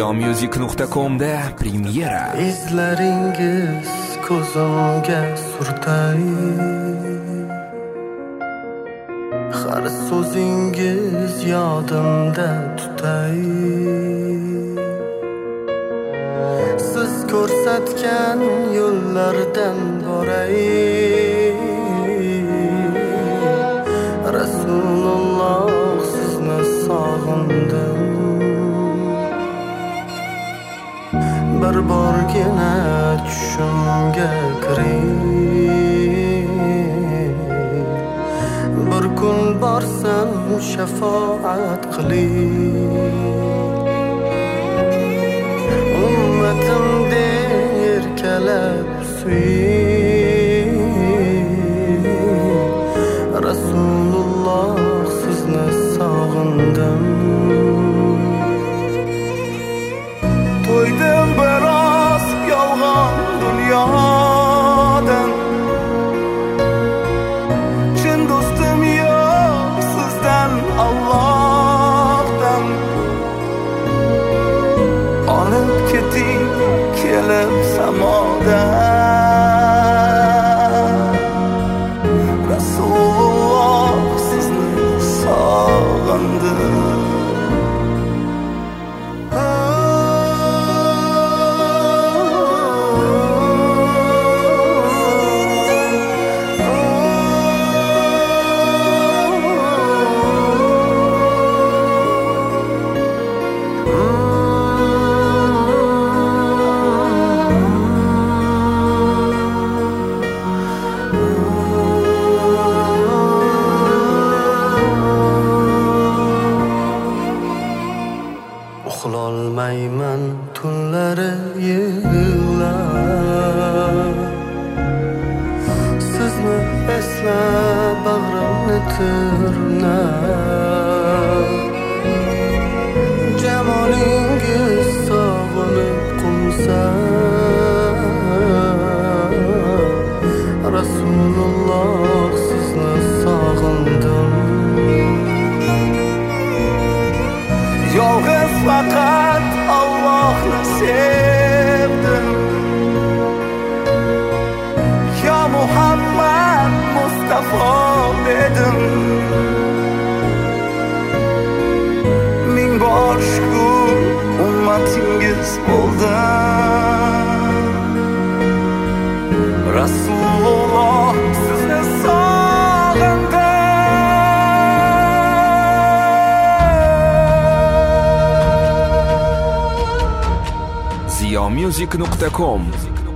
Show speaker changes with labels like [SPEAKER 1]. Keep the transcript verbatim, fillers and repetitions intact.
[SPEAKER 1] ziyomusic nuqta com'da premyera.
[SPEAKER 2] Izlaringiz ko'zimga surtay, har so'zingiz yodimda tutay. Siz ko'rsatgan yo'llardan boray, Rasululloh sizni sog'indim. Bir borgina tushimga kiring, bir kun borsam shafoat qiling. Ummatim der erkalab suying, Rasululloh sizni sog'indim. To'ydim biroz yolg'on dunyodan, chin do'stim yo'q sizdan Allohdan. Olib keting kelib samodan, Rasululloh sizni sog'indim. Uxlolmayman tunlari yillab, sizni eslab bag'rimni tirnab. Jamolingiz sog'inib qumsam, Rasululloh sizni sog'indim. Yolg'iz faqat Allohni sevdim. Ya Muhammad Mustafa dedim. Ming bor shukr ummatingiz bo'ldi. Rasululloh sizni sog'indim.
[SPEAKER 1] ziyomusic nuqta com